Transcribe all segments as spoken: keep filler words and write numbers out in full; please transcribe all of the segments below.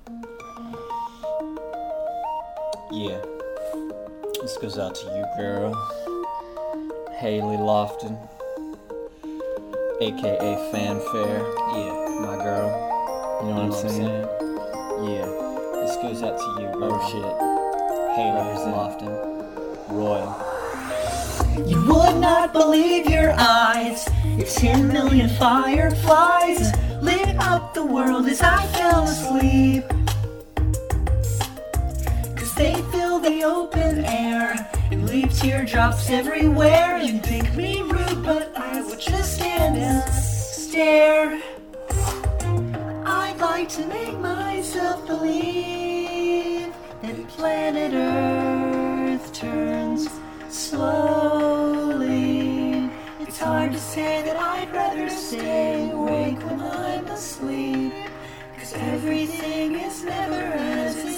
Yeah, this goes out to you, girl. Haley Lofton, aka Fanfare. Yeah, my girl. You know what I'm saying? Yeah, this goes out to you, girl. Oh shit. Haley Lofton, Royal. You would not believe your eyes. Your ten million fireflies lit up the world as I fell asleep. Cause they fill the open air and leave teardrops everywhere. You'd think me rude, but I would just stand and stare. I'd like to make myself believe that planet Earth turns slowly. It's hard to say that I'd rather stay awake when I'm asleep, cause everything is never as it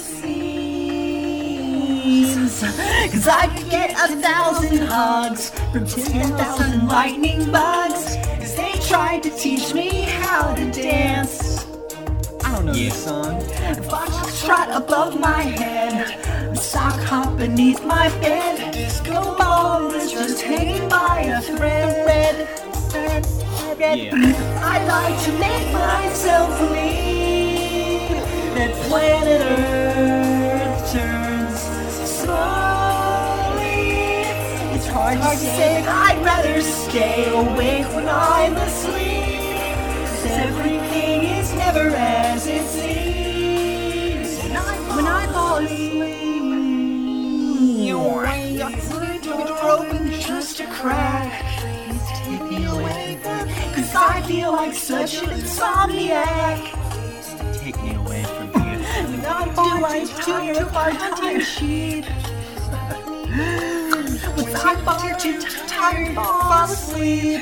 seems. Cause I could get a thousand hugs from ten thousand lightning bugs as they tried to teach me how to dance. I don't know Yeah. this song. Foxtrot above my head, a sock hop beneath my bed, disco ball is just hanging by a thread. thread, thread. Yeah. I like to make myself believe that planet Earth turns slowly. It's hard to say that I'd rather stay awake when I'm asleep, 'cause everything is never as it seems. When I fall asleep, your door open just a crack. Please take me away from, 'cause I feel like such an insomniac. Take me away from here. When I fall into your part-time sheet, when I'm far too tired to fall asleep.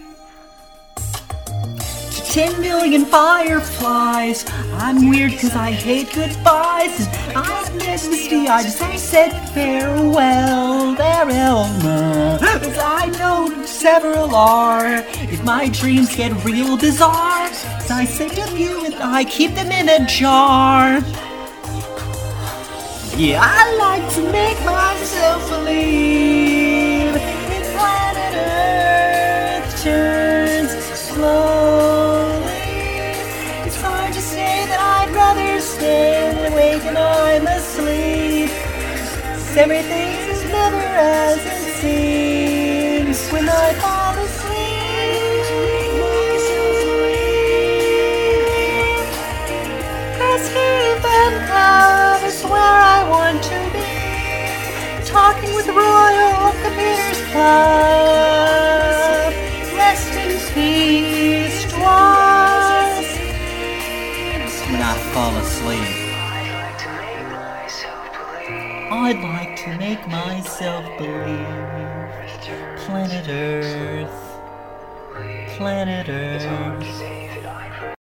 Ten million fireflies. I'm weird cause I hate goodbyes. I'm misty-eyed as I said farewell, farewell. As I know several are, if my dreams get real bizarre, as I say to you and I keep them in a jar. Yeah, I like to make myself believe that planet Earth turns slowly. It's hard to say that I'd rather stay awake when I'm asleep, 'cause everything is never as it seems when I fall asleep. 'Cause heaven love is where I want to be, talking with Royal Comedians Club. Rest in peace, twice. When I fall asleep. I'd like to make myself believe planet Earth, planet Earth.